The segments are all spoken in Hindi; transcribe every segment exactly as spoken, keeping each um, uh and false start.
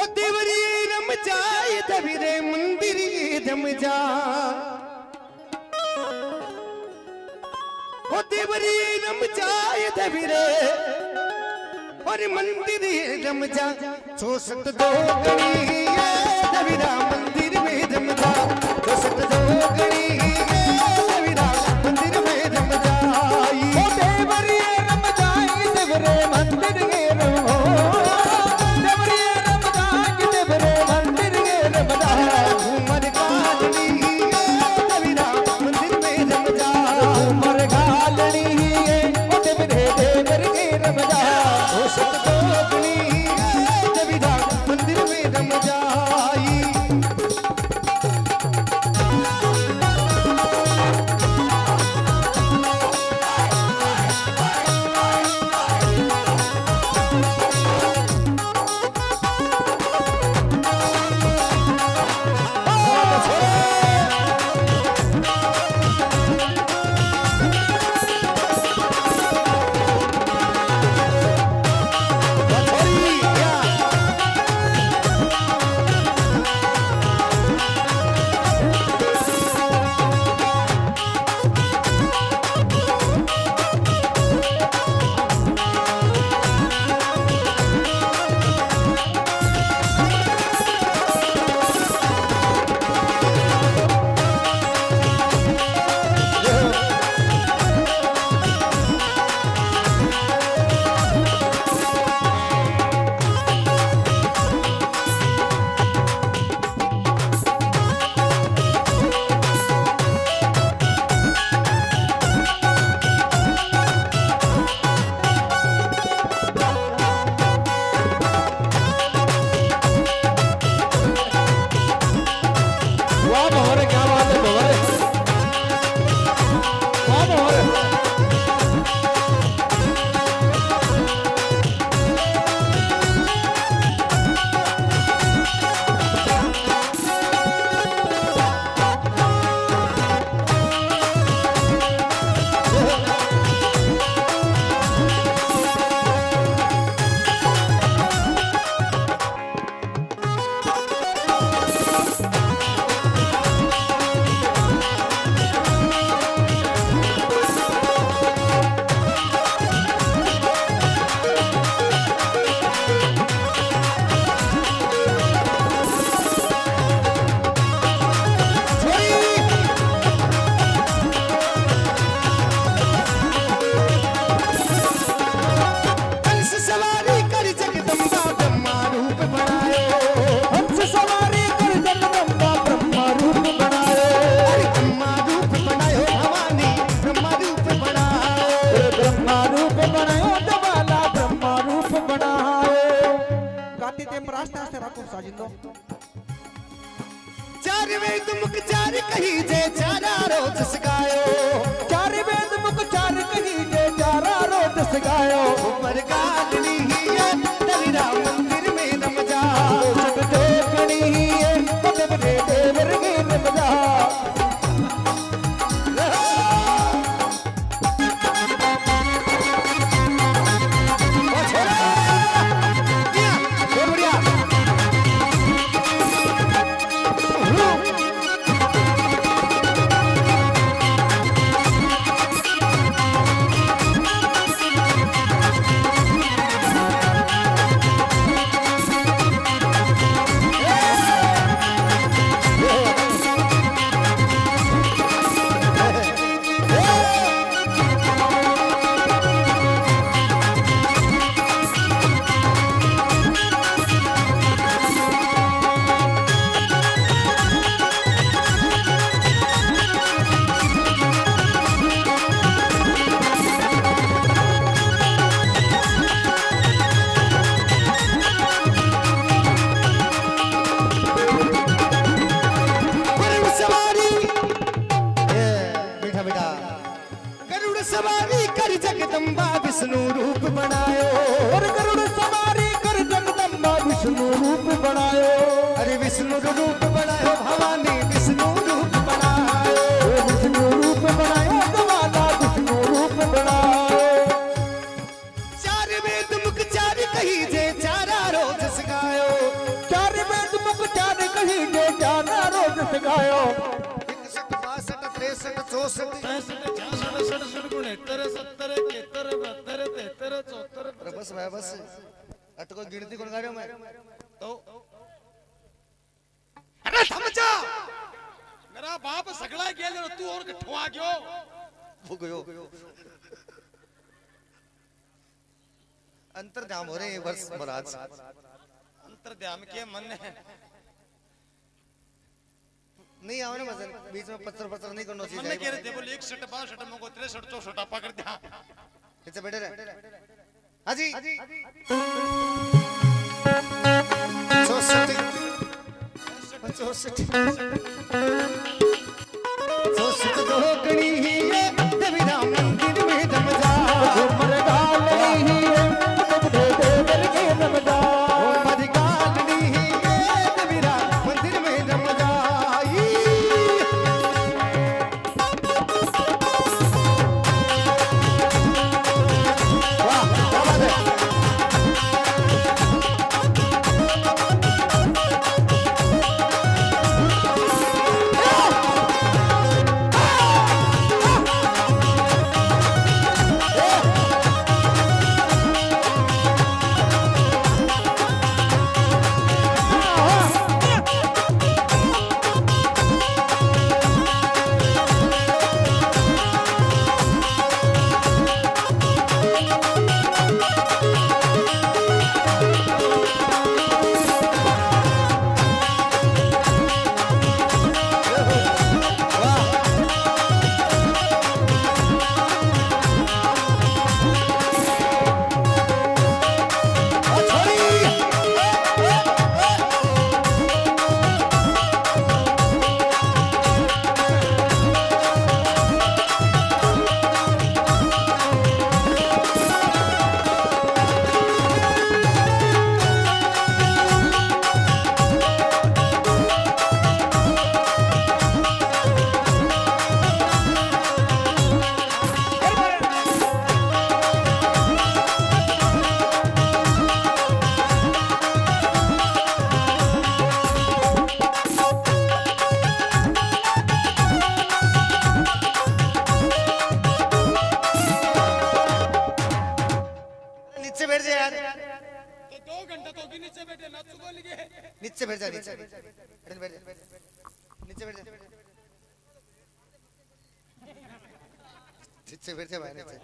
ओ देवरी रम जाए दबिरे मंदिर रम जा ओ देवरी रम जाए दबिरे और मंदिर रम जा चौसठ दो गणी दबिरा मंदिर में रम जा चौसठ दो गणी दबिरा मंदिर में रम जा ओ देवरी रम जाए दबिरे मंदिर में रम देवरी रम जाए दबिरे मंदिर में रम जा उमर गालनी दबिरा मंदिर में रम जा उमर गालनी ओ देवरे देवर के रम जा ओ सतगुणी दबिरा मंदिर में रम जाई चार वेद मुख चार कही जे चारा रोज सगायो चार वेद मुख चार कही जे चारा रोज सगायो उमर गालनी है दबिरा मंदिर में रम जा जग जोगनी है देवरे देवर के रम जा सवारी कर जगदम्बा विष्णु रूप बनायो और गरुड़ सवारी कर जगदम्बा विष्णु रूप बनायो अरे विष्णु रूप बनायो भवानी विष्णु रूप बनायो विष्णु रूप बनायो दवाला विष्णु रूप बनायो चार वेद मुख चार कही जे चारा रोज सगायो चौसठ पैंसठ छियासठ सड़सठ उनहत्तर सत्तर इकहत्तर बहत्तर तिहत्तर चौहत्तर। बस भाई बस अटको गिनती कौन कर मैं तो अरे थम जा मेरा बाप सगला गेल तू और ठुआ गयो वो गयो अंतर्धाम हो रहे हैं वर्ष महाराज अंतर्ध्यान के मन है नहीं आओ ना वजन बीच में पत्थर पत्थर नहीं करना चाहिए। मन कह रहे थे बोले एक सट बार सट मको तेरे सट चो सटा पकड़ दिया इसे बैठे रहे हाजी चौसठ चौसठ चौसठ दो गणी ही है देवीरा मंदिर में जम जा उमर गालनी ही है दे दे करके जम जा उमर गालनी ही है देवीरा मंदिर में जम जा नीचे बैठ जा नीचे बैठ जा नीचे बैठ जा नीचे बैठ जा भाई नीचे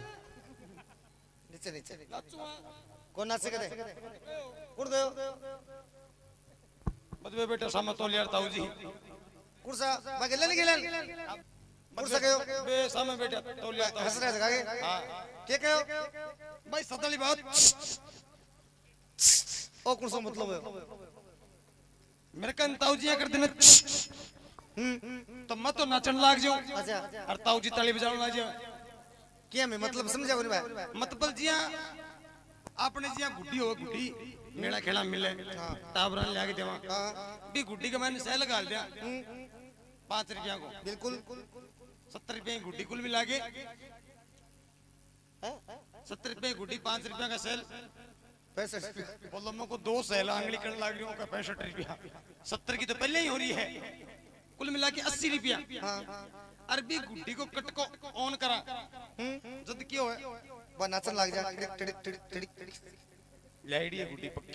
नीचे नीचे कौन नाचे करे कौन गयो बदवे बेटा सामा तो लिया ताऊ जी कुर्सा मैं गेलन गेलन कुर्सा गयो बे सामा बेटा तो लिया ताऊ हंस रहे जगागे हां के कहो भाई सतली बात ओ कुर्सा मतलब है मेरे कन ताऊ जी कर देने तो मैं तो नाचन लाग जाऊं अच्छा और ताऊ जी ताली बजाने लाग जाऊं क्या मैं मतलब समझा कोनी भाई मतलब जिया आपने जिया गुड्डी हो गुड्डी मेला खेला मिले टाबरा ले आके देवा भी गुड्डी के मैंने सह लगा दिया पांच रुपया को बिल्कुल सत्तर रुपये की गुड्डी कुल मिला के सत्तर रुपये की गुड्डी पांच रुपया का सेल पैंसठ बोलो मेरे को दो सेल आंगली करने लग रही हूँ का पैंसठ रुपया सत्तर की तो पहले ही हो रही है कुल मिला के अस्सी रुपया अरबी गुड्डी को कट को ऑन करा जब क्यों है वो नाचन लग जा टिड़िक टिड़िक टिड़िक टिड़िक टिड़िक लाइडी है गुड्डी पक्की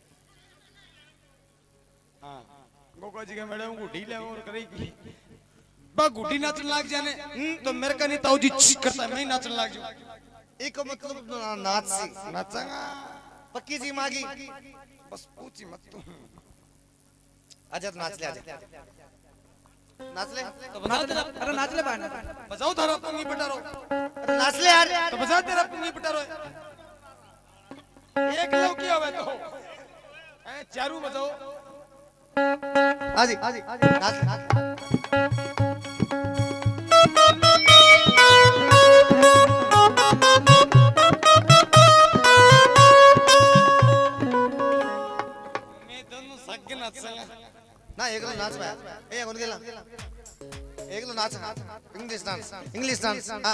हाँ गोगा जी का मैडम गुड्डी ले और करेगी बा गुड्डी नाचन लग जाने तो मेरे का नहीं ताऊ जी चीक करता है मैं नाचन लग जाऊं एक मतलब नाच सी नाचेगा पक्की जी मागी बस पूछी मत तू आजा तो नाच ले आजा नाच ले तो बजा तेरा अरे नाच ले बाहर बजाओ थारा पुंगी पटारो अरे नाच ले यार तो बजा तेरा पुंगी पटारो एक लो क्या हुआ तो ए चारू बजाओ आजी आजी नाच नाच ना एक लो नाच भाई ए कौन गेला एक लो नाच इंग्लिश डांस इंग्लिश डांस हां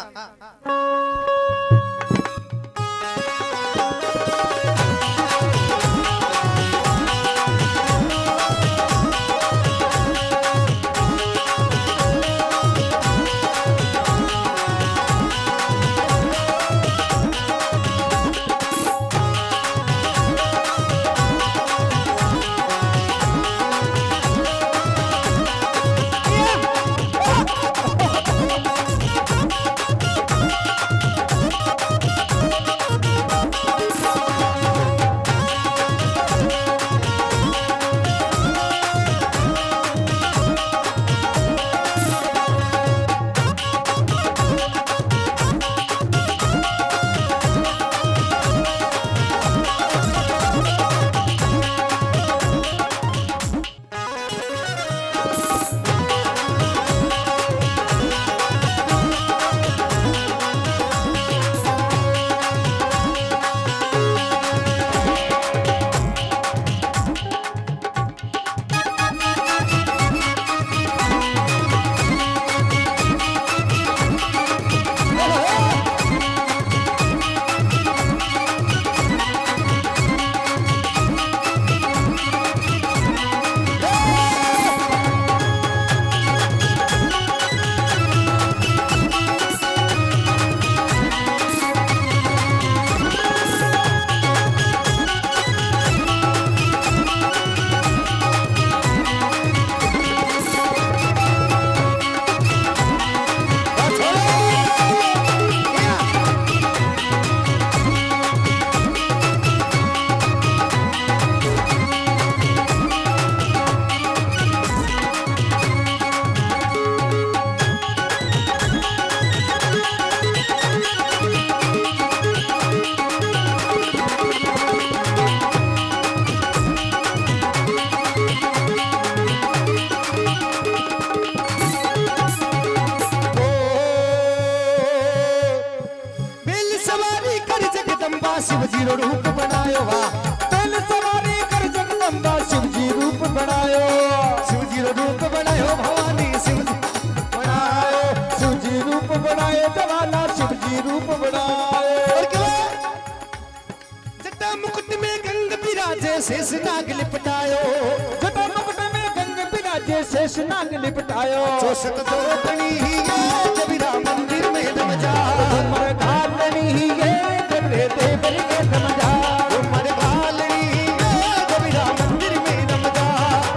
शेष नाग लिपटायो जटा मुकुट में गंग विराजे शेष नाग लिपटायो चौसठ जोगणी ये जबीरा मंदिर में दम जा उमर घालनी ये जबरे देवर के दम जा उमर घालनी ये जबीरा मंदिर में दम जा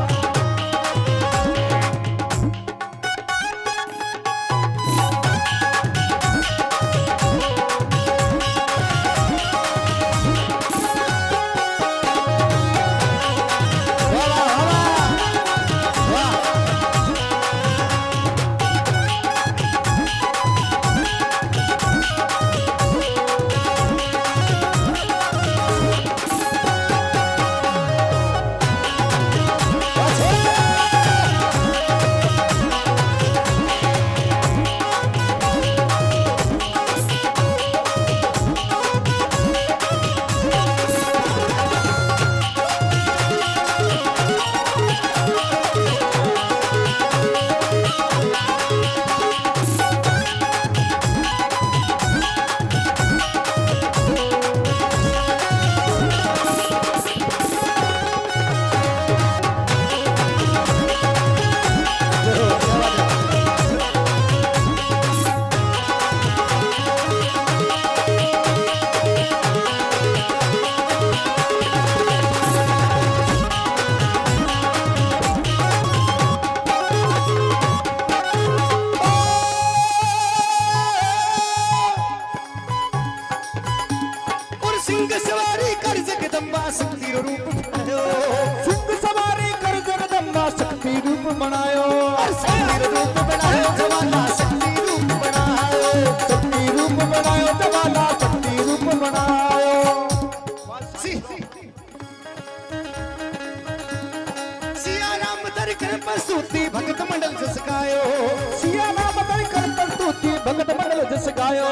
सिंह सवारी कर जगदम्बा शक्ति रूप बनायो सिंह सवारी कर जगदम्बा शक्ति रूप बनायो शक्ति रूप बनायो जवाला शक्ति रूप बनायो शक्ति रूप बनायो जवाला शक्ति रूप बनायो सिया राम दर कर प्रस्तुति भगत मंडल जस गायो सिया नाम दर कर प्रस्तुति भगत मंडल जस गायो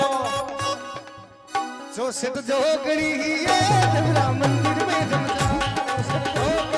चौसठ जोगणी ये जबीरा मंदिर में दम जा